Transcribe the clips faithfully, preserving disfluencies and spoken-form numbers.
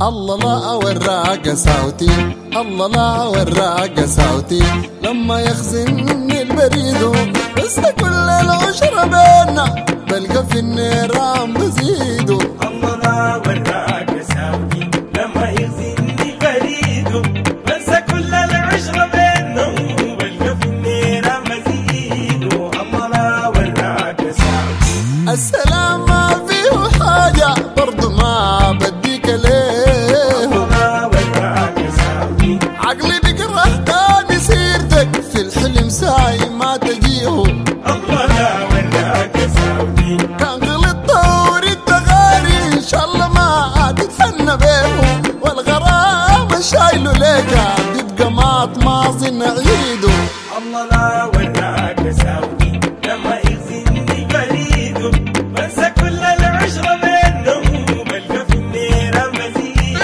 الله لا وراك ساوتي، الله لا وراك ساوتي، لما يخزنني البريد بس كل العشرة بينا بلقى في النيران بزيدو. الله لا وراك ساوتي، لما يخزنني البريد بس كل العشرة بينا بلقى في النيران بزيدو. الله لا وراك ساوتي، السلام ما فيه حاجة برضو ما بديك ليه. الله لا وراك ساوتي، عقلي بكره تاني سيرتك في الحلم ساي ما تجيه. الله لا وراك ساوتي، كان غلط وردت غاري ان شاء الله ما تتهنى بيه، والغرام شايله ليك بيبقى ماط ماضي نعيده. الله لا وراك ساوتي، لما يخزنني البريد بس كل العشرة بينهم بلقى في النيران مزيد.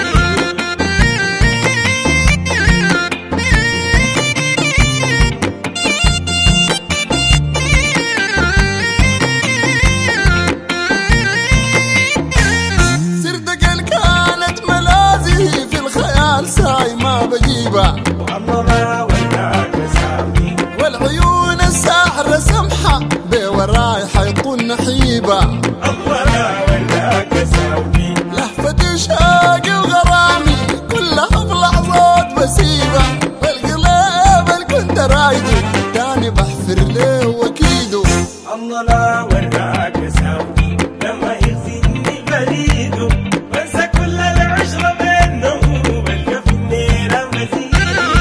سردك ان كانت ملاذي في الخيال ساي ما بجيبها، الله لا وراك ساوتي، والعيون الساحرة سمحة بوراي حيطون نحيبة. الله لا وراك ساوتي، لهفتي وشاقي وغرامي كلها في لحظات بسيبة، والقلب اللي كنت رايده تاني بحفر ليه وكيده. الله لا وراك ساوتي، لما يخزنني البريد بس كل العشرة بينهم بلقى في النيران مزيد.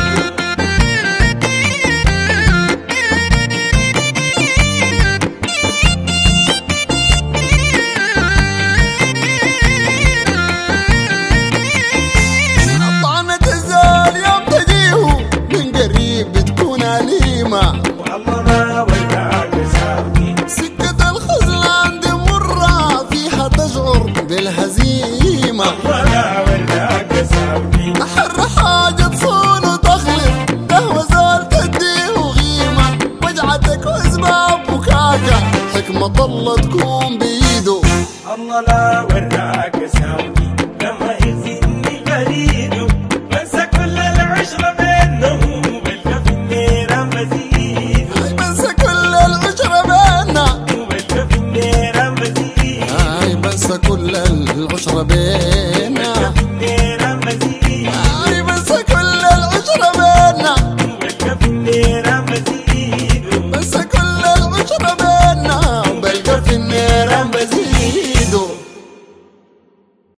طعنة الزال يوم تجيه من قريب بتكون أليمة، الله لا وراك ساوتي، سكة الخذلان دي مرة فيها تشعر بالهزيمة. الله لا وراك ساوتي، أحر حاجة تصون وتخلف قهوة زول تديه غيمة، وجعتك وأسباب بكاكا حكمة الله تكون بيده. الله لا وراك ساوتي، لما يخزنني البريد بس كل العشرة بينهم بلقى في النيران مزيد. هاي بنسى كل العشرة بينا، وبلقى في النيران مزيد. هاي بنسى كل العشرة بينا.